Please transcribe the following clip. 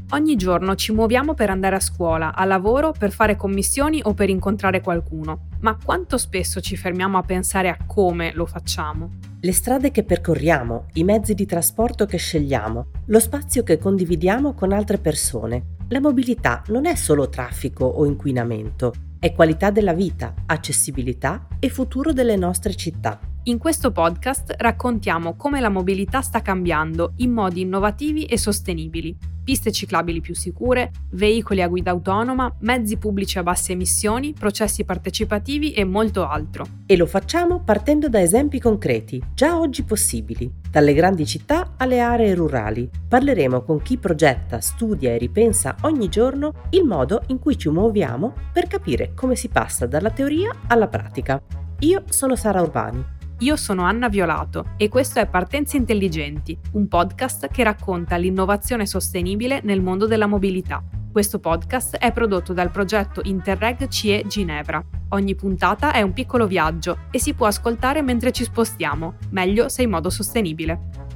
Ogni giorno ci muoviamo per andare a scuola, a lavoro, per fare commissioni o per incontrare qualcuno. Ma quanto spesso ci fermiamo a pensare a come lo facciamo? Le strade che percorriamo, i mezzi di trasporto che scegliamo, lo spazio che condividiamo con altre persone. La mobilità non è solo traffico o inquinamento, è qualità della vita, accessibilità e futuro delle nostre città. In questo podcast raccontiamo come la mobilità sta cambiando in modi innovativi e sostenibili. Piste ciclabili più sicure, veicoli a guida autonoma, mezzi pubblici a basse emissioni, processi partecipativi e molto altro. E lo facciamo partendo da esempi concreti, già oggi possibili, dalle grandi città alle aree rurali. Parleremo con chi progetta, studia e ripensa ogni giorno il modo in cui ci muoviamo per capire come si passa dalla teoria alla pratica. Io sono Sara Urbani. Io sono Anna Violato e questo è Partenze Intelligenti, un podcast che racconta l'innovazione sostenibile nel mondo della mobilità. Questo podcast è prodotto dal progetto Interreg CE Ginevra. Ogni puntata è un piccolo viaggio e si può ascoltare mentre ci spostiamo, meglio se in modo sostenibile.